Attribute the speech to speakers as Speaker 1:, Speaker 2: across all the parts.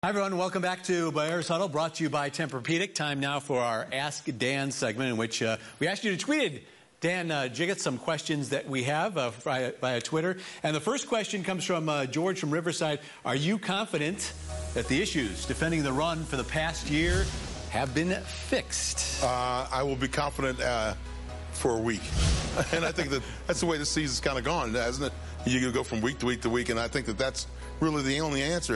Speaker 1: Hi, everyone. Welcome back to Bears Huddle, brought to you by Tempur-Pedic. Time now for our Ask Dan segment, in which we asked you to tweet Dan Jiggett some questions that we have via Twitter. And the first question comes from George from Riverside. Are you confident that the issues defending the run for the past year have been fixed?
Speaker 2: I will be confident for a week. And I think that's the way the season's kind of gone, hasn't it? You go from week to week to week, and I think that's really the only answer.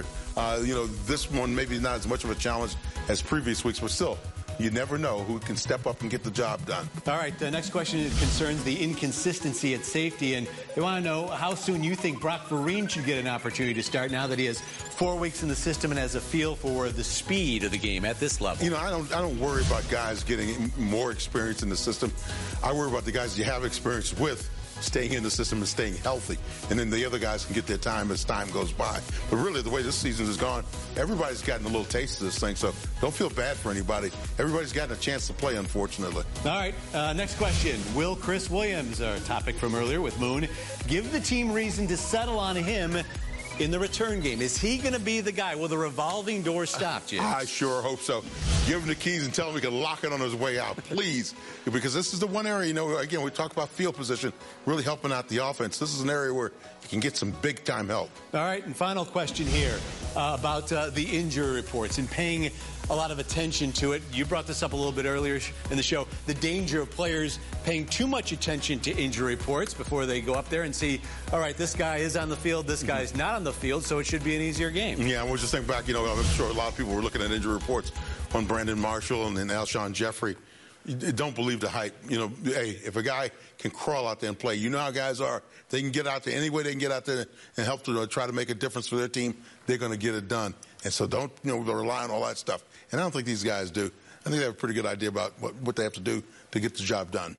Speaker 2: This one maybe not as much of a challenge as previous weeks, but still, you never know who can step up and get the job done. All
Speaker 1: right, the next question concerns the inconsistency at safety, and they want to know how soon you think Brock Vereen should get an opportunity to start now that he has 4 weeks in the system and has a feel for the speed of the game at this level.
Speaker 2: I don't worry about guys getting more experience in the system. I worry about the guys you have experience with staying in the system and staying healthy. And then the other guys can get their time as time goes by. But really, the way this season has gone, everybody's gotten a little taste of this thing, so don't feel bad for anybody. Everybody's gotten a chance to play, unfortunately.
Speaker 1: All right, next question. Will Chris Williams, our topic from earlier with Moon, give the team reason to settle on him in the return game? Is he going to be the guy? Will the revolving door stop, Jim?
Speaker 2: I sure hope so. Give him the keys and tell him he can lock it on his way out, please. Because this is the one area, again, we talk about field position, really helping out the offense. This is an area where you can get some big-time help.
Speaker 1: All right, and final question here about the injury reports and paying a lot of attention to it. You brought this up a little bit earlier in the show, the danger of players paying too much attention to injury reports before they go up there and see, all right, this guy is on the field, this guy is not on the field, so it should be an easier game.
Speaker 2: Yeah, I was just thinking back, I'm sure a lot of people were looking at injury reports on Brandon Marshall and then Alshon Jeffrey. Don't believe the hype. Hey, if a guy can crawl out there and play, you know how guys are. They can get out there any way they can get out there and help to try to make a difference for their team. They're going to get it done. And so don't rely on all that stuff. And I don't think these guys do. I think they have a pretty good idea about what they have to do to get the job done.